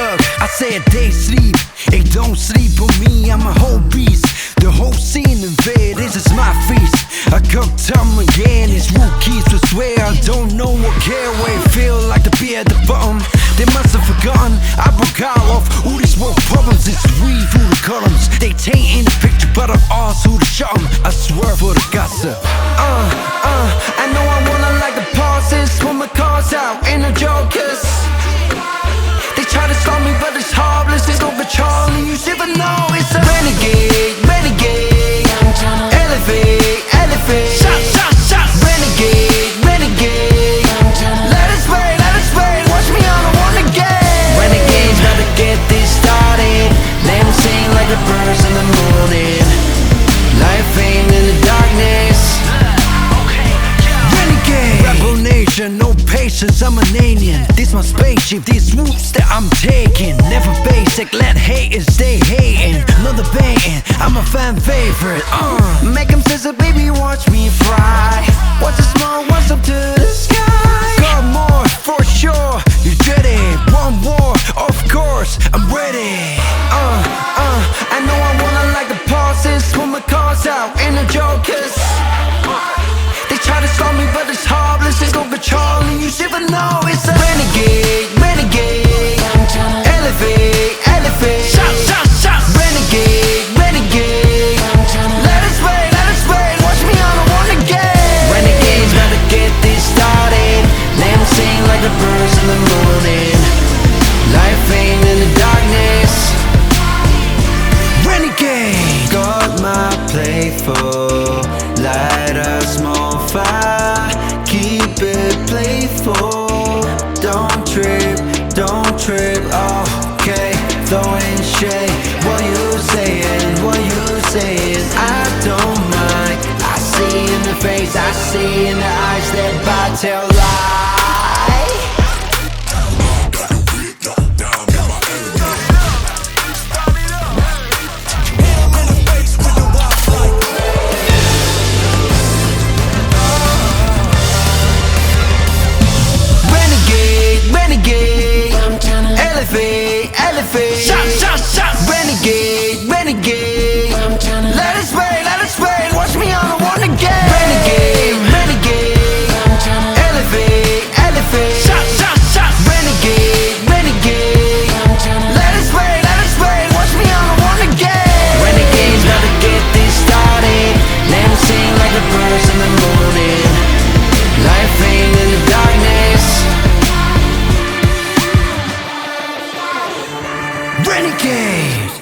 Look, I said they sleep, they don't sleep on me, I'm a whole beast. The whole scene invade, this is my feast. I cook time again, these rookies will swear I don't know what care way feel like to be at the bottom. They must have forgotten, I broke out of all these more problems, it's weed through the columns. They tain't the picture, but I'm ours who to shot 'em. I swear for the gossip. I know I wanna like the pauses, pull my cars out, ain't no jokers. They try to stop me, but it's harmless. There's no control, and you never know. It's a renegade, renegade. Elevate, elevate. Renegade, renegade. Let us rain, watch me on the one again. Renegades gotta get this started. Let them sing like the birds in the morning. Life ain't in the darkness. Renegade. Rebel nation, no patience, I'm an alien. This my spaceship, these routes that I'm taking. Never basic, let haters stay hating. No debating, I'm a fan favorite. Make them sizzle, baby, watch me fry. What's a small, what's up to the sky? Got more, for sure, you did it. One war, of course, I'm ready. I know I wanna like the pauses, pull my cars out, ain't no jokers. They try to stop me, but it's harmless. There's no control, and you never know. It's a renegade, renegade. Elevate, elevate. Renegade, renegade. Let us rain, watch me on the one again. Renegades gotta get this started. Let them sing like the birds in the morning. Life ain't in the darkness. Renegade. Got my plate full. Light a small fire, keep it playful. Don't trip, okay. Throwing shade, what you saying, I don't mind. I see in the face, I see in the eyes that I tell lies. Elevate, elevate. Renegade, renegade. Let us rain, watch me on the one again. Renegade, renegade. Elevate, elevate. Renegade, renegade. Let us rain, watch me on the one again. Renegades gotta get this started. Let them sing like the birds in the morning. Life ain't in the darkness. Renegade!